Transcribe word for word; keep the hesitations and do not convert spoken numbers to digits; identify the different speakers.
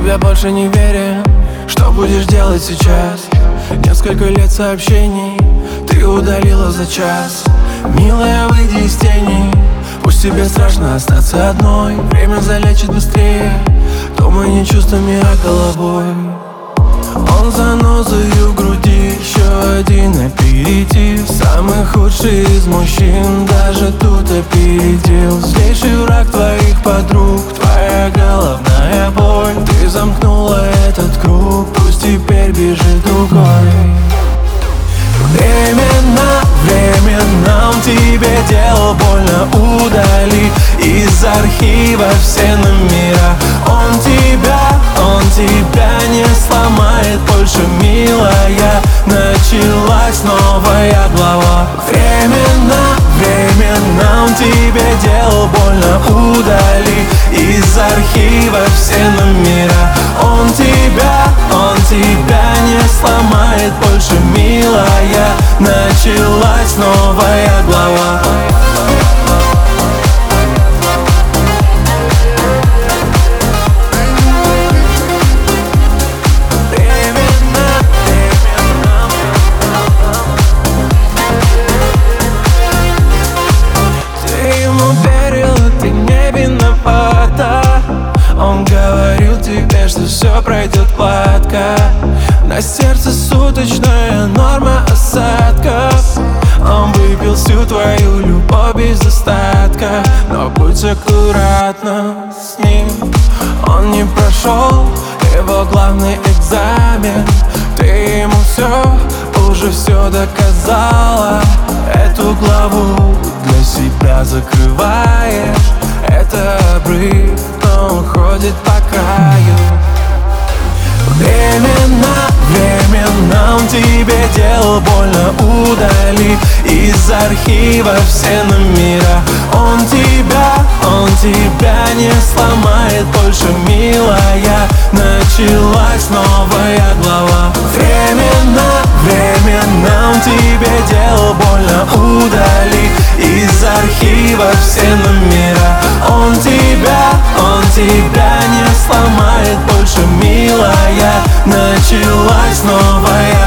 Speaker 1: тебе больше не верю. Что будешь делать сейчас? Несколько лет сообщений ты удалила за час. Милая, выйди из тени. Пусть тебе страшно остаться одной. Время залечит быстрее. Думай не чувствами, а головой. Он занозою в груди, еще один аперитив. Самый худший из мужчин даже тут опередил. Злейший враг твоих подруг, твоя головная боль. Ты замкнула этот круг, пусть теперь бежит другой. Временно, временно он тебе делал больно. Удали из архива все номера. Он тебя, он тебя не сломает больше, милая. Началась новая глава. Временно, временно он тебе делал больно. Удали из архива все номера. Он тебя, он тебя не сломает больше, милая. Началась новая глава. Ты ему верила, ты не виновата. Он говорил тебе, что все пройдет гладко. На сердце суточная норма осадков. Он выпил всю твою любовь без остатка. Но будь аккуратна с ним. Он не прошел его главный экзамен. Ты ему все, уже все доказала. Эту главу для себя закрываешь. Это обрыв, но он ходит по краю. Временно, временно он тебе делал больно. Удали из архива все номера. Он тебя, он тебя не сломает больше, милая. Началась новая глава. Временно, временно он тебе делал больно. Удали из архива все номера. Он тебя, он тебя не сломает больше, милая. Началась новая